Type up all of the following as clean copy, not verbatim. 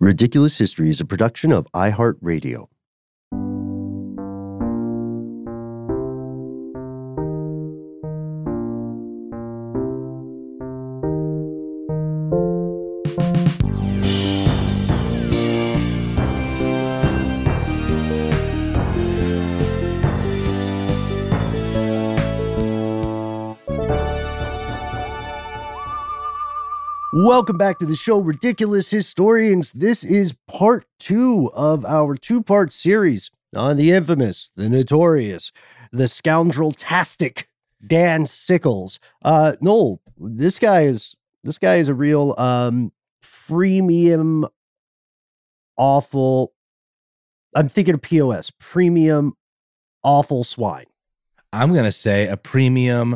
Ridiculous History is a production of iHeartRadio. Welcome back to the show, Ridiculous Historians. This is part 2 of our 2-part series on the infamous, the notorious, the scoundrel-tastic Dan Sickles. Noel, this guy is a real premium awful. I'm thinking of POS, premium awful swine. I'm gonna say a premium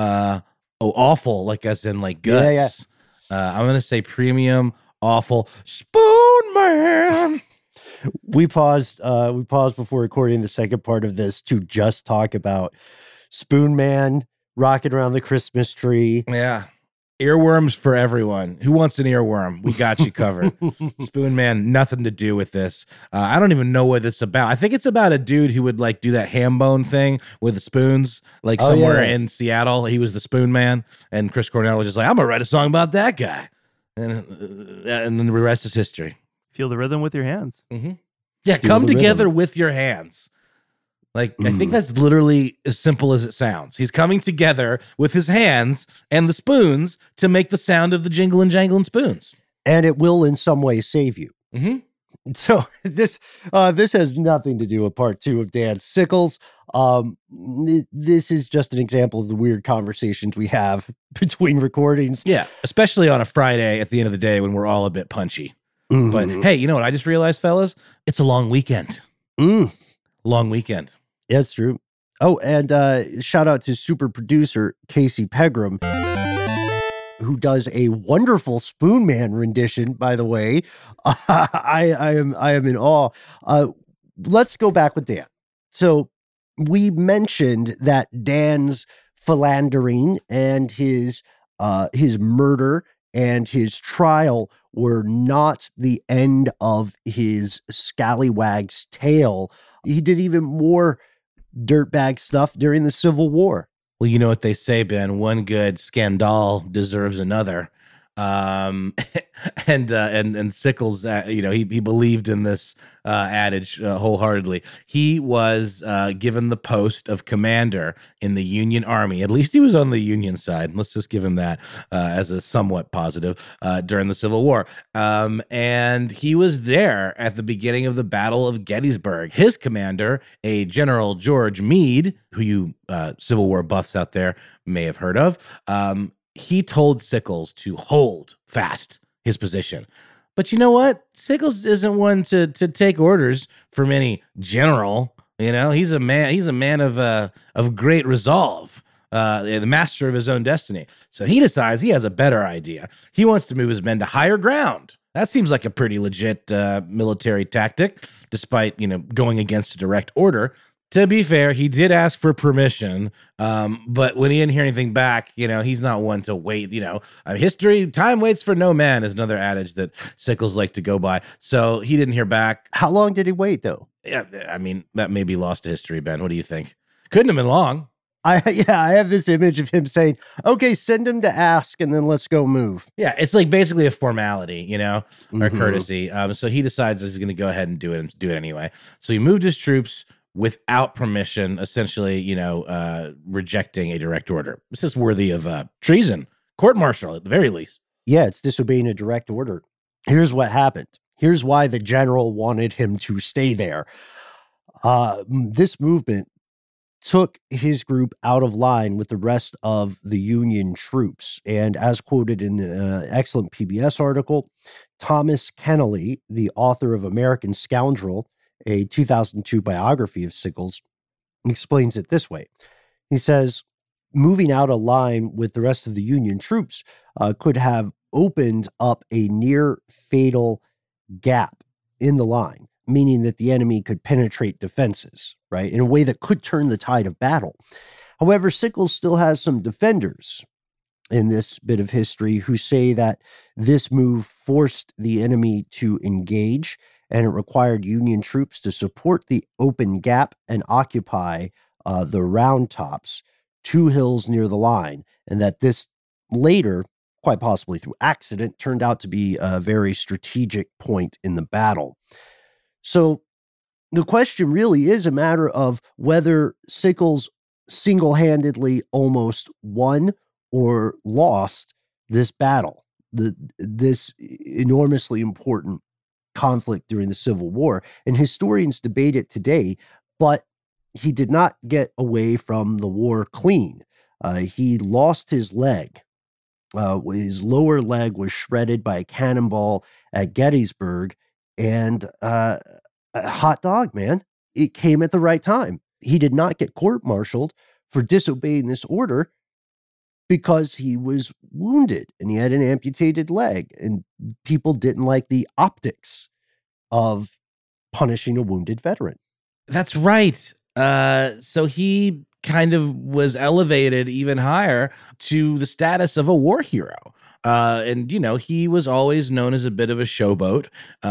awful, like as in like guts. Yeah. I'm going to say premium, awful Spoon Man. We paused before recording the second part of this to just talk about Spoon Man rocking around the Christmas tree. Yeah. Earworms for everyone. Who wants an earworm? We got you covered. Spoon Man, nothing to do with this. I don't even know what it's about. I think it's about a dude who would like do that ham bone thing with the spoons, like somewhere in Seattle. He was the Spoon Man, and Chris Cornell was just like, I'm gonna write a song about that guy, and then the rest is history. Feel the rhythm with your hands. Mm-hmm. Yeah, come together rhythm with your hands. Like, I think that's literally as simple as it sounds. He's coming together with his hands and the spoons to make the sound of the jingle and jangling spoons. And it will in some way save you. Mm-hmm. So this has nothing to do with part 2 of Dan Sickles. This is just an example of the weird conversations we have between recordings. Yeah, especially on a Friday at the end of the day when we're all a bit punchy. Mm-hmm. But hey, you know what I just realized, fellas? It's a long weekend. Long weekend. Yeah, it's true. Oh, and shout out to super producer Casey Pegram, who does a wonderful Spoon Man rendition, by the way. I am in awe. Let's go back with Dan. So we mentioned that Dan's philandering and his murder and his trial were not the end of his scallywag's tale. He did even more dirtbag stuff during the Civil War. Well, you know what they say, Ben, one good scandal deserves another. And Sickles, he believed in this adage wholeheartedly. He was given the post of commander in the Union Army. At least he was on the Union side. Let's just give him that as a somewhat positive during the Civil War. And he was there at the beginning of the Battle of Gettysburg. His commander, a General George Meade, who you Civil War buffs out there may have heard of, he told Sickles to hold fast his position. But you know what? Sickles isn't one to take orders from any general. You know, he's a man of great resolve, the master of his own destiny. So he decides he has a better idea. He wants to move his men to higher ground. That seems like a pretty legit military tactic, despite, going against a direct order. To be fair, he did ask for permission, but when he didn't hear anything back, he's not one to wait. History, time waits for no man is another adage that Sickles like to go by. So he didn't hear back. How long did he wait, though? Yeah, I mean, that may be lost to history, Ben. What do you think? Couldn't have been long. I have this image of him saying, okay, send him to ask, and then let's go move. Yeah, it's like basically a formality, or courtesy. So he decides he's going to go ahead and do it anyway. So he moved his troops without permission, essentially, rejecting a direct order. This is worthy of treason, court-martial at the very least. Yeah, it's disobeying a direct order. Here's what happened. Here's why the general wanted him to stay there. This movement took his group out of line with the rest of the Union troops. And as quoted in the excellent PBS article, Thomas Kennelly, the author of American Scoundrel, a 2002 biography of Sickles, explains it this way. He says, moving out of line with the rest of the Union troops could have opened up a near fatal gap in the line, meaning that the enemy could penetrate defenses, right, in a way that could turn the tide of battle. However, Sickles still has some defenders. in this bit of history who say that this move forced the enemy to engage and it required Union troops to support the open gap and occupy the Round Tops, two hills near the line, and that this later, quite possibly through accident, turned out to be a very strategic point in the battle. So the question really is a matter of whether Sickles single-handedly almost won or lost this battle, this enormously important conflict during the Civil War. And historians debate it today, but he did not get away from the war clean. He lost his leg. His lower leg was shredded by a cannonball at Gettysburg, and a hot dog, man. It came at the right time. He did not get court-martialed for disobeying this order because he was wounded and he had an amputated leg, and people didn't like the optics of punishing a wounded veteran. That's right. So he kind of was elevated even higher to the status of a war hero. And, you know, he was always known as a bit of a showboat.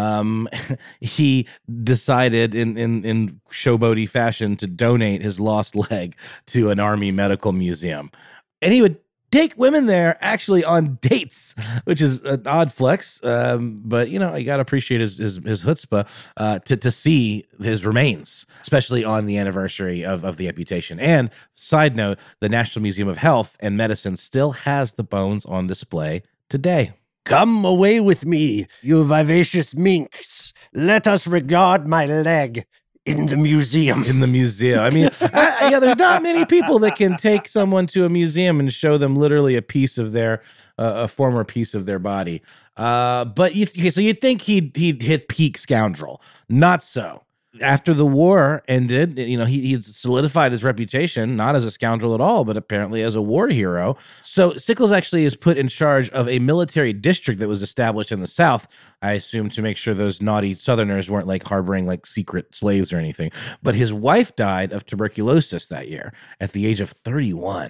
He decided in showboaty fashion to donate his lost leg to an Army medical museum. And he would take women there actually on dates, which is an odd flex. But, you know, you got to appreciate his chutzpah to see his remains, especially on the anniversary of the amputation. And side note, the National Museum of Health and Medicine still has the bones on display today. Come away with me, you vivacious minx. Let us regard my leg in the museum. In the museum. I mean, yeah, there's not many people that can take someone to a museum and show them literally a piece of their, a former piece of their body. But so you'd think he'd hit peak scoundrel. Not so. After the war ended, you know, he'd solidified his reputation, not as a scoundrel at all, but apparently as a war hero. So Sickles actually is put in charge of a military district that was established in the South, I assume, to make sure those naughty Southerners weren't like harboring like secret slaves or anything. But his wife died of tuberculosis that year at the age of 31.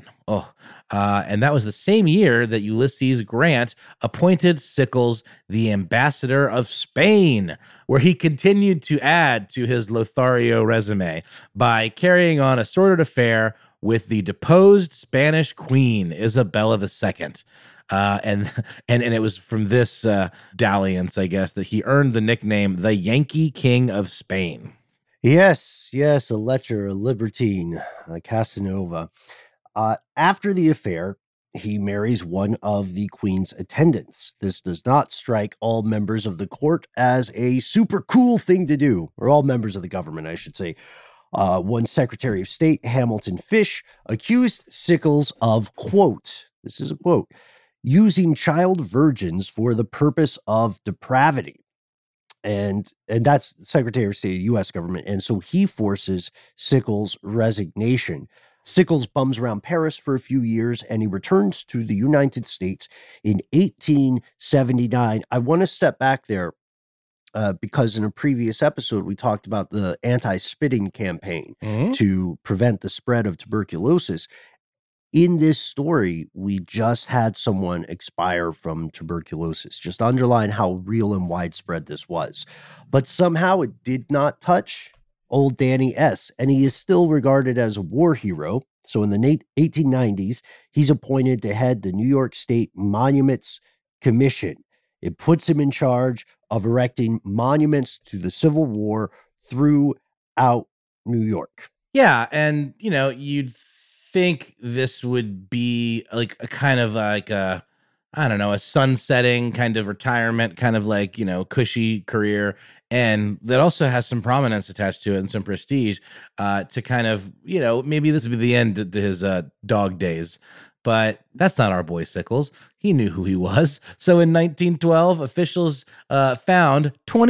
And that was the same year that Ulysses Grant appointed Sickles the ambassador of Spain, where he continued to add to his Lothario resume by carrying on a sordid affair with the deposed Spanish queen, Isabella II. And it was from this dalliance, I guess, that he earned the nickname the Yankee King of Spain. Yes, a lecher, a libertine, a Casanova. After the affair, he marries one of the queen's attendants. This does not strike all members of the court as a super cool thing to do, or all members of the government, I should say. One Secretary of State, Hamilton Fish, accused Sickles of, quote, this is a quote, using child virgins for the purpose of depravity. And that's Secretary of State of the U.S. government. And so he forces Sickles' resignation. Sickles bums around Paris for a few years, and he returns to the United States in 1879. I want to step back there because in a previous episode, we talked about the anti-spitting campaign to prevent the spread of tuberculosis. In this story, we just had someone expire from tuberculosis. Just underline how real and widespread this was. But somehow it did not touch old Danny S., and he is still regarded as a war hero. So in the 1890s, he's appointed to head the New York State Monuments Commission. It puts him in charge of erecting monuments to the Civil War throughout New York. Yeah, and, you know, you'd think this would be like a kind of like a, I don't know, a sunsetting kind of retirement, kind of like, you know, cushy career. And that also has some prominence attached to it and some prestige to kind of, you know, maybe this would be the end to his dog days. But that's not our boy Sickles. He knew who he was. So in 1912, officials found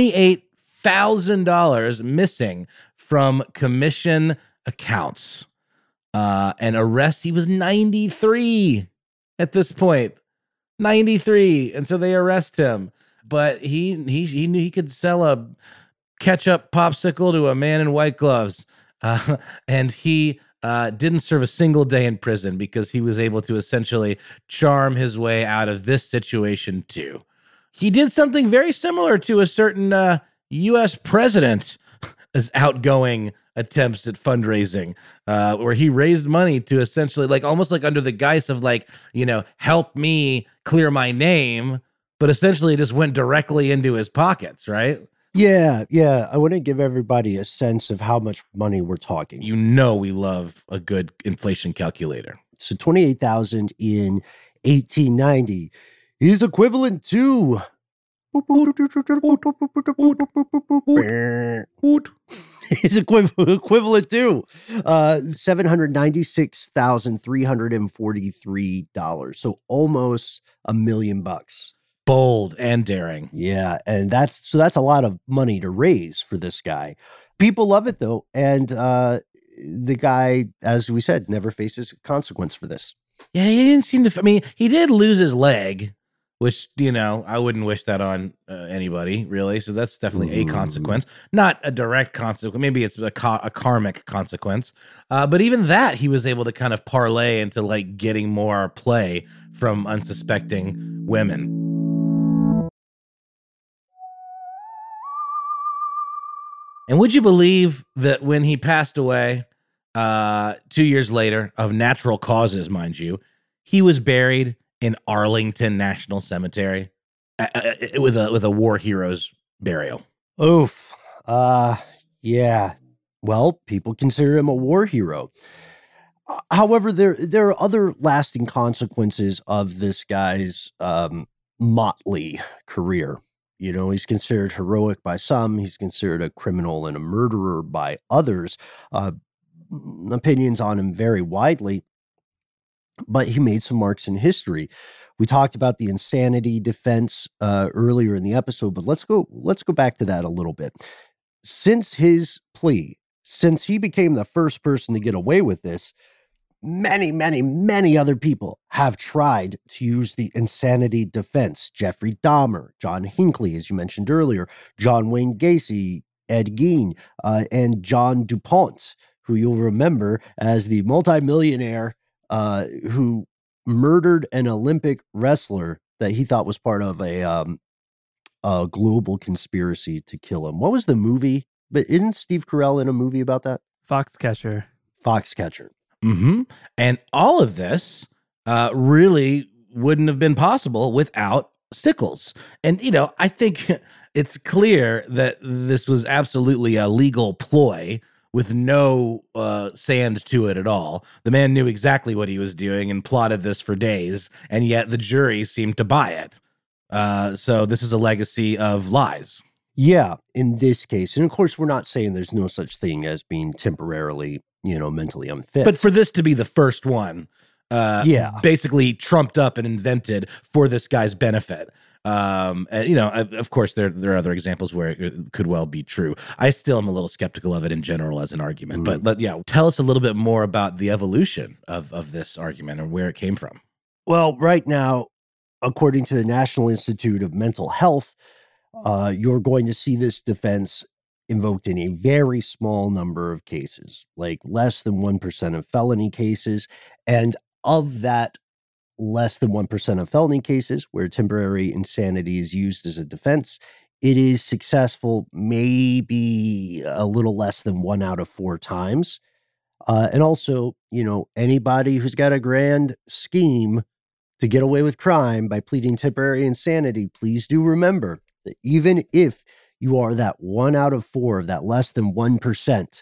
$28,000 missing from commission accounts. And arrest, he was 93 at this point. 93. And so they arrest him. But he knew he could sell a ketchup popsicle to a man in white gloves. And he didn't serve a single day in prison because he was able to essentially charm his way out of this situation too. He did something very similar to a certain U.S. president as outgoing attempts at fundraising, where he raised money to essentially, like, almost like under the guise of, like, help me clear my name, but essentially it just went directly into his pockets, right? Yeah. I want to give everybody a sense of how much money we're talking. We love a good inflation calculator. So 28,000 in 1890 is equivalent to is equivalent to $796,343. So almost $1 million. Bold and daring. Yeah, and that's a lot of money to raise for this guy. People love it though, and the guy, as we said, never faces consequence for this. Yeah, he didn't seem to. I mean, he did lose his leg, which, I wouldn't wish that on anybody, really. So that's definitely a consequence, not a direct consequence. Maybe it's a karmic consequence. But even that, he was able to kind of parlay into, like, getting more play from unsuspecting women. And would you believe that when he passed away 2 years later, of natural causes, mind you, he was buried in Arlington National Cemetery with a war hero's burial? Oof. Yeah. Well, people consider him a war hero. However, there are other lasting consequences of this guy's motley career. He's considered heroic by some. He's considered a criminal and a murderer by others. Opinions on him vary widely, but he made some marks in history. We talked about the insanity defense earlier in the episode, but let's go back to that a little bit. Since his plea, since he became the first person to get away with this, many other people have tried to use the insanity defense. Jeffrey Dahmer, John Hinckley, as you mentioned earlier, John Wayne Gacy, Ed Gein, and John DuPont, who you'll remember as the multimillionaire who murdered an Olympic wrestler that he thought was part of a global conspiracy to kill him. What was the movie? But isn't Steve Carell in a movie about that? Foxcatcher. Mm-hmm. And all of this really wouldn't have been possible without Sickles. And, I think it's clear that this was absolutely a legal ploy with no sand to it at all. The man knew exactly what he was doing and plotted this for days, and yet the jury seemed to buy it. So this is a legacy of lies. Yeah, in this case. And of course, we're not saying there's no such thing as being temporarily, mentally unfit. But for this to be the first one, basically trumped up and invented for this guy's benefit. And, of course, there are other examples where it could well be true. I still am a little skeptical of it in general as an argument. But yeah, tell us a little bit more about the evolution of this argument and where it came from. Well, right now, according to the National Institute of Mental Health, you're going to see this defense invoked in a very small number of cases, like less than 1% of felony cases. And of that less than 1% of felony cases where temporary insanity is used as a defense, it is successful maybe a little less than 1 out of 4 times. And also, anybody who's got a grand scheme to get away with crime by pleading temporary insanity, please do remember that even if you are that 1 out of 4, that less than 1%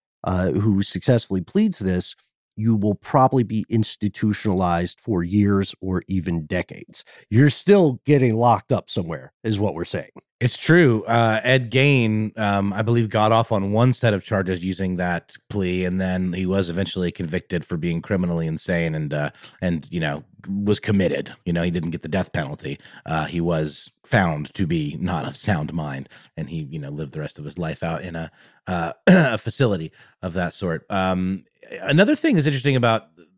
who successfully pleads this, you will probably be institutionalized for years or even decades. You're still getting locked up somewhere, is what we're saying. It's true. Ed Gein, I believe, got off on one set of charges using that plea, and then he was eventually convicted for being criminally insane and was committed. He didn't get the death penalty. He was found to be not of sound mind, and he lived the rest of his life out in a facility of that sort. Another thing that's interesting about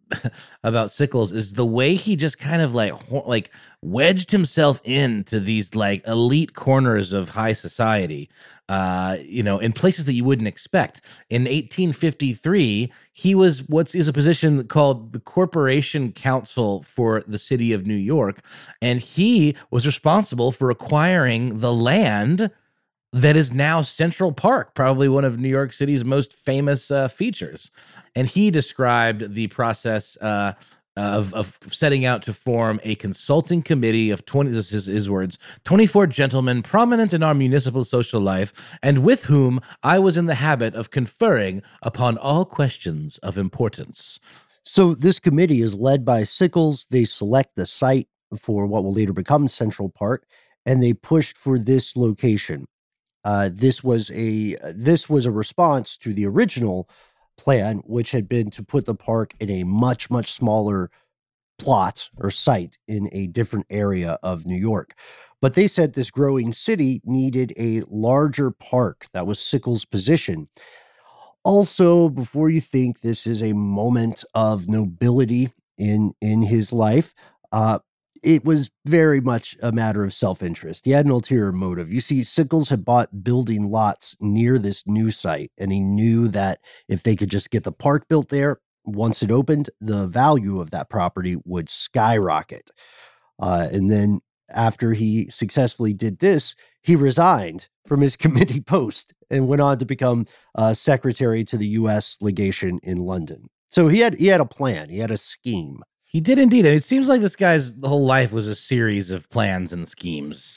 about Sickles is the way he just kind of like wedged himself into these like elite corners of high society, in places that you wouldn't expect. In 1853, he was what is a position called the Corporation Counsel for the city of New York, and he was responsible for acquiring the land that is now Central Park, probably one of New York City's most famous features. And he described the process of setting out to form a consulting committee of 20, this is his words, 24 gentlemen prominent in our municipal social life, and with whom I was in the habit of conferring upon all questions of importance. So this committee is led by Sickles. They select the site for what will later become Central Park, and they pushed for this location. This was a response to the original plan, which had been to put the park in a much, much smaller plot or site in a different area of New York. But they said this growing city needed a larger park. That was Sickles' position. Also, before you think this is a moment of nobility in his life, it was very much a matter of self-interest. He had an ulterior motive. You see, Sickles had bought building lots near this new site, and he knew that if they could just get the park built there, once it opened, the value of that property would skyrocket. And then after he successfully did this, he resigned from his committee post and went on to become secretary to the U.S. legation in London. So he had a plan. He had a scheme. He did indeed. It seems like this guy's whole life was a series of plans and schemes,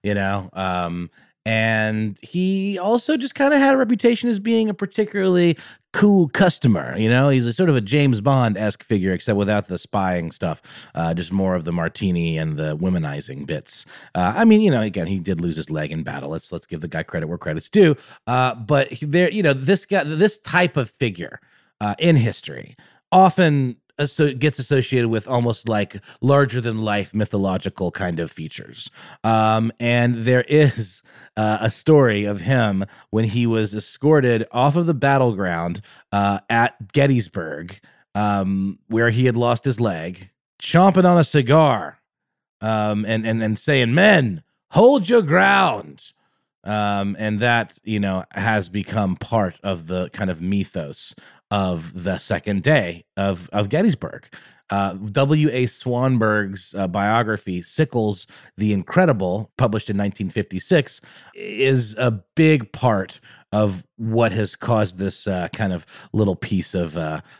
and he also just kind of had a reputation as being a particularly cool customer. He's a sort of a James Bond-esque figure, except without the spying stuff, just more of the martini and the womanizing bits. Again, he did lose his leg in battle. Let's give the guy credit where credit's due. But this type of figure in history often gets associated with almost like larger than life mythological kind of features. And there is a story of him when he was escorted off of the battleground at Gettysburg, where he had lost his leg, chomping on a cigar, and saying, "Men, hold your ground." And that, has become part of the kind of mythos of the second day of Gettysburg. W.A. Swanberg's biography, Sickles, the Incredible, published in 1956, is a big part of what has caused this kind of little piece of,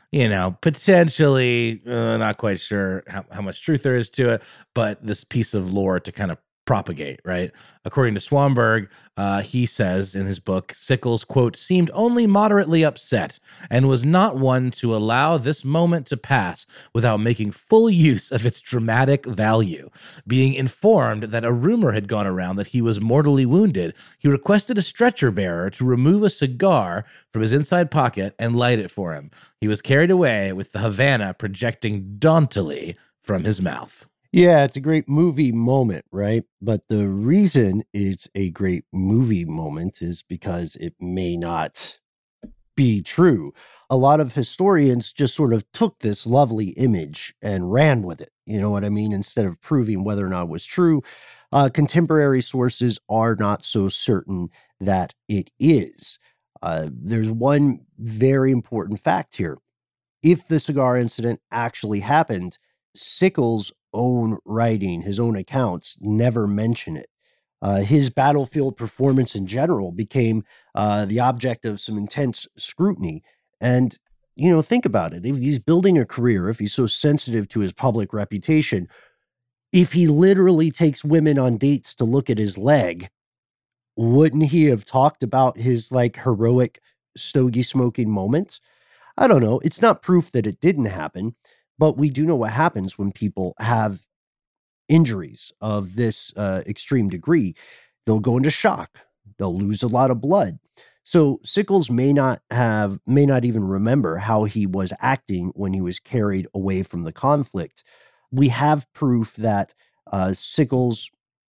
potentially, not quite sure how much truth there is to it, but this piece of lore to kind of propagate, right? According to Swanberg, he says in his book, Sickles, quote, seemed only moderately upset and was not one to allow this moment to pass without making full use of its dramatic value. Being informed that a rumor had gone around that he was mortally wounded, he requested a stretcher bearer to remove a cigar from his inside pocket and light it for him. He was carried away with the Havana projecting dauntily from his mouth. Yeah, it's a great movie moment, right? But the reason it's a great movie moment is because it may not be true. A lot of historians just sort of took this lovely image and ran with it. You know what I mean? Instead of proving whether or not it was true, contemporary sources are not so certain that it is. There's one very important fact here. If the cigar incident actually happened, Sickles' own writing, his own accounts never mention it. His battlefield performance in general became the object of some intense scrutiny. And, think about it. If he's building a career, if he's so sensitive to his public reputation, if he literally takes women on dates to look at his leg, wouldn't he have talked about his heroic stogie smoking moments? I don't know. It's not proof that it didn't happen, but we do know what happens when people have injuries of this extreme degree. They'll go into shock. They'll lose a lot of blood. So Sickles may not even remember how he was acting when he was carried away from the conflict. We have proof that Sickles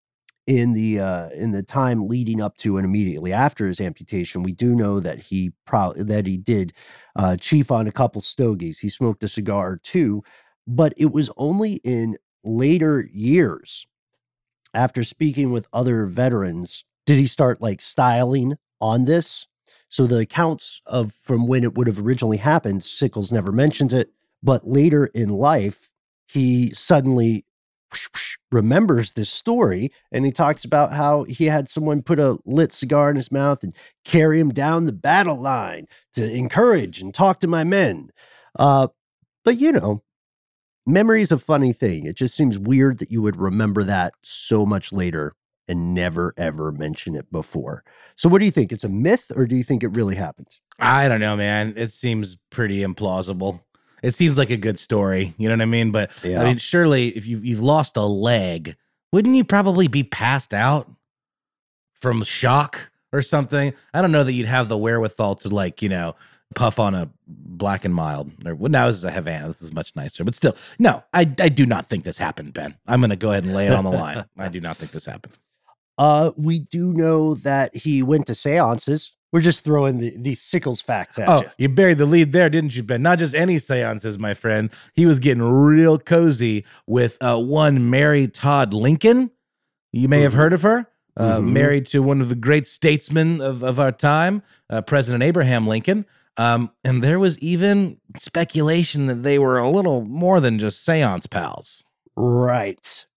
in the time leading up to and immediately after his amputation, we do know that he did chief on a couple stogies. He smoked a cigar or two, but it was only in later years, after speaking with other veterans, did he start like styling on this. So the accounts of from when it would have originally happened, Sickles never mentions it, but later in life, he suddenly remembers this story, and he talks about how he had someone put a lit cigar in his mouth and carry him down the battle line to encourage and talk to my men. But memory is a funny thing. It just seems weird that you would remember that so much later and never ever mention it before. So what do you think? It's a myth, or do you think it really happened? I don't know, man. It seems pretty implausible. It seems like a good story, you know what I mean? But Yeah. I mean, surely if you've lost a leg, wouldn't you probably be passed out from shock or something? I don't know that you'd have the wherewithal to, like, puff on a Black and Mild. Or, well, now this is a Havana. This is much nicer. But still, no, I do not think this happened, Ben. I'm going to go ahead and lay it on the line. I do not think this happened. We do know that he went to seances. We're just throwing these Sickles facts at you. You buried the lead there, didn't you, Ben? Not just any seances, my friend. He was getting real cozy with one Mary Todd Lincoln. You may have heard of her. Married to one of the great statesmen of our time, President Abraham Lincoln. And there was even speculation that they were a little more than just seance pals. Right.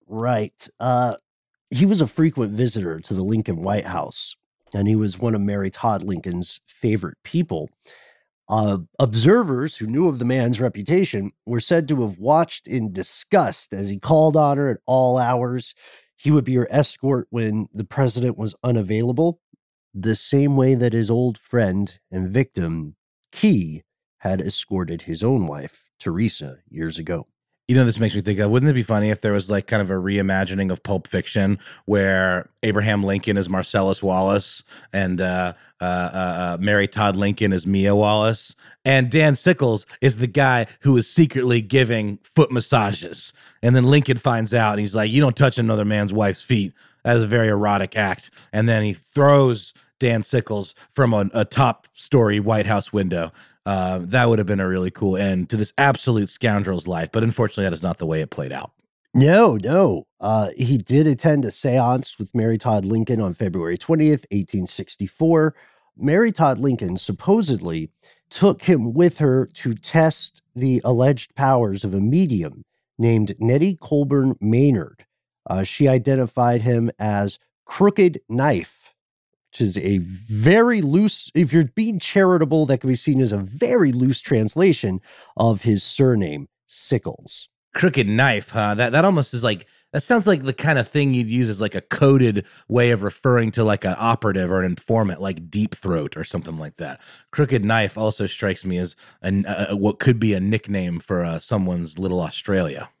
He was a frequent visitor to the Lincoln White House, and he was one of Mary Todd Lincoln's favorite people. Observers who knew of the man's reputation were said to have watched in disgust as he called on her at all hours. He would be her escort when the president was unavailable, the same way that his old friend and victim, Key, had escorted his own wife, Teresa, years ago. This makes me think of, wouldn't it be funny if there was like kind of a reimagining of Pulp Fiction where Abraham Lincoln is Marcellus Wallace and Mary Todd Lincoln is Mia Wallace, and Dan Sickles is the guy who is secretly giving foot massages, and then Lincoln finds out and he's like, "You don't touch another man's wife's feet. That is a very erotic act," and then he throws Dan Sickles from a top story White House window. That would have been a really cool end to this absolute scoundrel's life. But unfortunately, that is not the way it played out. No. He did attend a seance with Mary Todd Lincoln on February 20th, 1864. Mary Todd Lincoln supposedly took him with her to test the alleged powers of a medium named Nettie Colburn Maynard. She identified him as Crooked Knife, which is a very loose, if you're being charitable, that can be seen as a very loose translation of his surname, Sickles. Crooked Knife, huh? That almost is like, that sounds like the kind of thing you'd use as like a coded way of referring to like an operative or an informant, like Deep Throat or something like that. Crooked Knife also strikes me as what could be a nickname for someone's little Australia.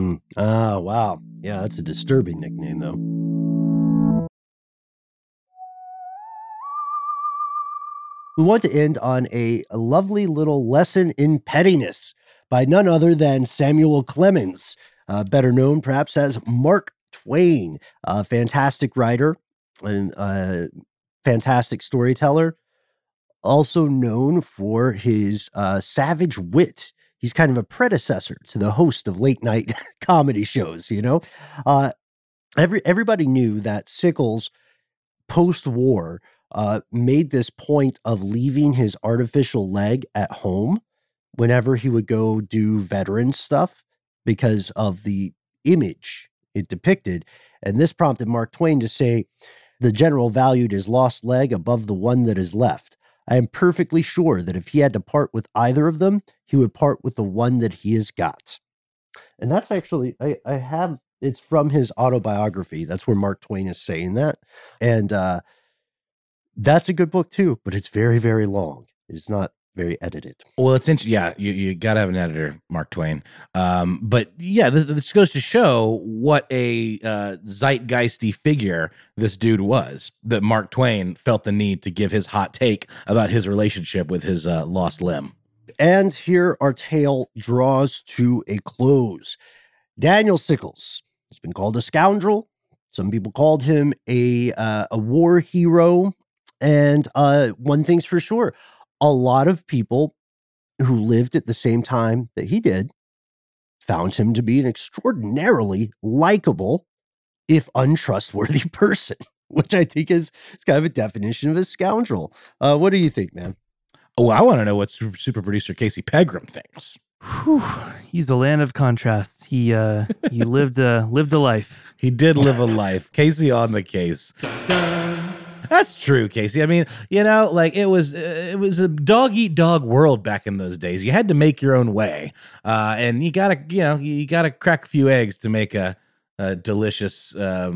Wow. Yeah, that's a disturbing nickname, though. We want to end on a lovely little lesson in pettiness by none other than Samuel Clemens, better known perhaps as Mark Twain, a fantastic writer and fantastic storyteller, also known for his savage wit. He's kind of a predecessor to the host of late night comedy shows, Everybody knew that Sickles, post-war, made this point of leaving his artificial leg at home whenever he would go do veteran stuff because of the image it depicted. And this prompted Mark Twain to say, "The general valued his lost leg above the one that is left. I am perfectly sure that if he had to part with either of them, he would part with the one that he has got." And that's actually, it's from his autobiography. That's where Mark Twain is saying that. And that's a good book too, but it's very, very long. It's not very edited. Well, it's interesting. Yeah, you got to have an editor, Mark Twain. But yeah, this goes to show what a zeitgeisty figure this dude was, that Mark Twain felt the need to give his hot take about his relationship with his lost limb. And here our tale draws to a close. Daniel Sickles has been called a scoundrel, Some people called him a war hero. And one thing's for sure, a lot of people who lived at the same time that he did found him to be an extraordinarily likable, if untrustworthy person, which I think is kind of a definition of a scoundrel. What do you think, man? Oh, I want to know what super producer Casey Pegram thinks. Whew, he's a land of contrasts. He lived a life. He did live a life. Casey on the case. That's true, Casey. I mean, like it was a dog eat dog world back in those days. You had to make your own way, and you gotta crack a few eggs to make a delicious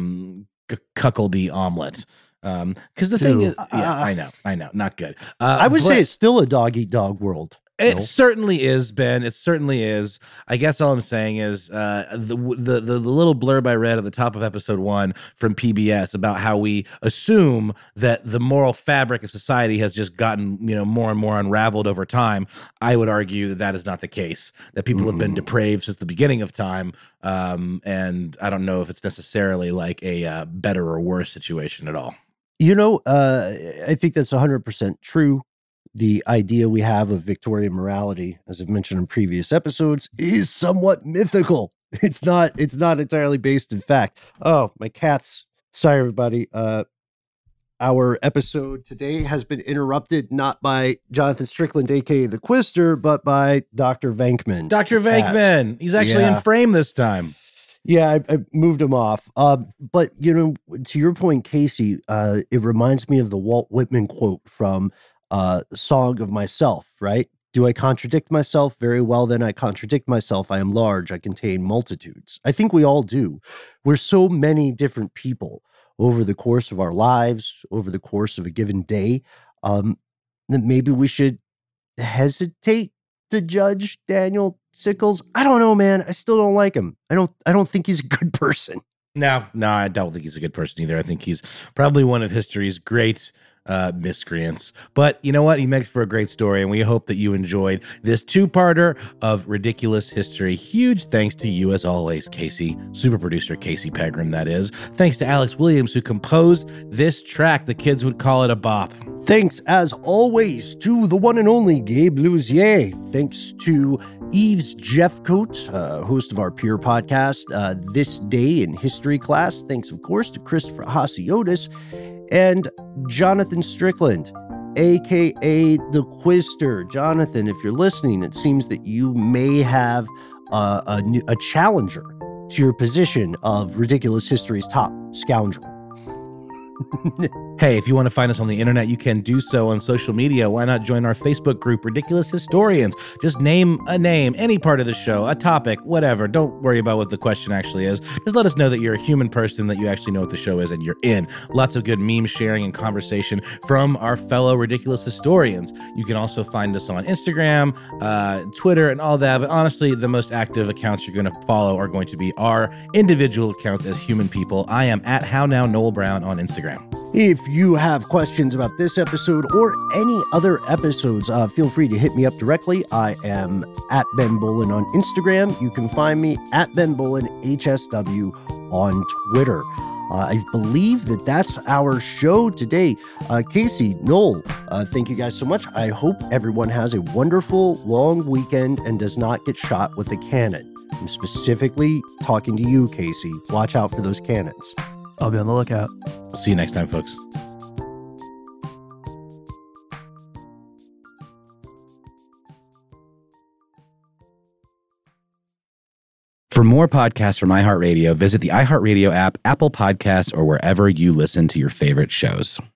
cuckoldy omelet. Because the thing is, I know, not good. I would say it's still a dog eat dog world. It certainly is, Ben. It certainly is. I guess all I'm saying is the little blurb I read at the top of episode 1 from PBS about how we assume that the moral fabric of society has just gotten more and more unraveled over time. I would argue that is not the case. That people have been depraved since the beginning of time, and I don't know if it's necessarily like a better or worse situation at all. I think that's 100% true. The idea we have of Victorian morality, as I've mentioned in previous episodes, is somewhat mythical. It's not entirely based in fact. Oh, my cats. Sorry, everybody. Our episode today has been interrupted not by Jonathan Strickland, aka the Quister, but by Dr. Venkman. Dr. Venkman. He's actually in frame this time. Yeah, I moved him off. But, to your point, Casey, it reminds me of the Walt Whitman quote from Song of Myself, right? Do I contradict myself? Very well, then I contradict myself. I am large. I contain multitudes. I think we all do. We're so many different people over the course of our lives, over the course of a given day, that maybe we should hesitate to judge Daniel Sickles. I don't know, man. I still don't like him. I don't think he's a good person. No, I don't think he's a good person either. I think he's probably one of history's great miscreants. But you know what? He makes for a great story, and we hope that you enjoyed this two-parter of Ridiculous History. Huge thanks to you, as always, Casey, super producer Casey Pegram, that is. Thanks to Alex Williams, who composed this track. The kids would call it a bop. Thanks, as always, to the one and only Gabe Luzier. Thanks to Yves Jeffcoat, host of our peer podcast, This Day in History Class. Thanks, of course, to Christopher Hasiotis and Jonathan Strickland, a.k.a. the Quister. Jonathan, if you're listening, it seems that you may have a challenger to your position of Ridiculous History's top scoundrel. Hey, if you want to find us on the internet, you can do so on social media. Why not join our Facebook group, Ridiculous Historians? Just name a name, any part of the show, a topic, whatever. Don't worry about what the question actually is. Just let us know that you're a human person, that you actually know what the show is, and you're in. Lots of good meme sharing and conversation from our fellow Ridiculous Historians. You can also find us on Instagram, Twitter, and all that. But honestly, the most active accounts you're going to follow are going to be our individual accounts as human people. I am at HowNowNoelBrown on Instagram. If you have questions about this episode or any other episodes, feel free to hit me up directly. I am at Ben Bolin on Instagram. You can find me at Ben Bolin HSW on Twitter. I believe that's our show today. Casey, Noel, thank you guys so much. I hope everyone has a wonderful long weekend and does not get shot with a cannon. I'm specifically talking to you, Casey. Watch out for those cannons. I'll be on the lookout. We'll see you next time, folks. For more podcasts from iHeartRadio, visit the iHeartRadio app, Apple Podcasts, or wherever you listen to your favorite shows.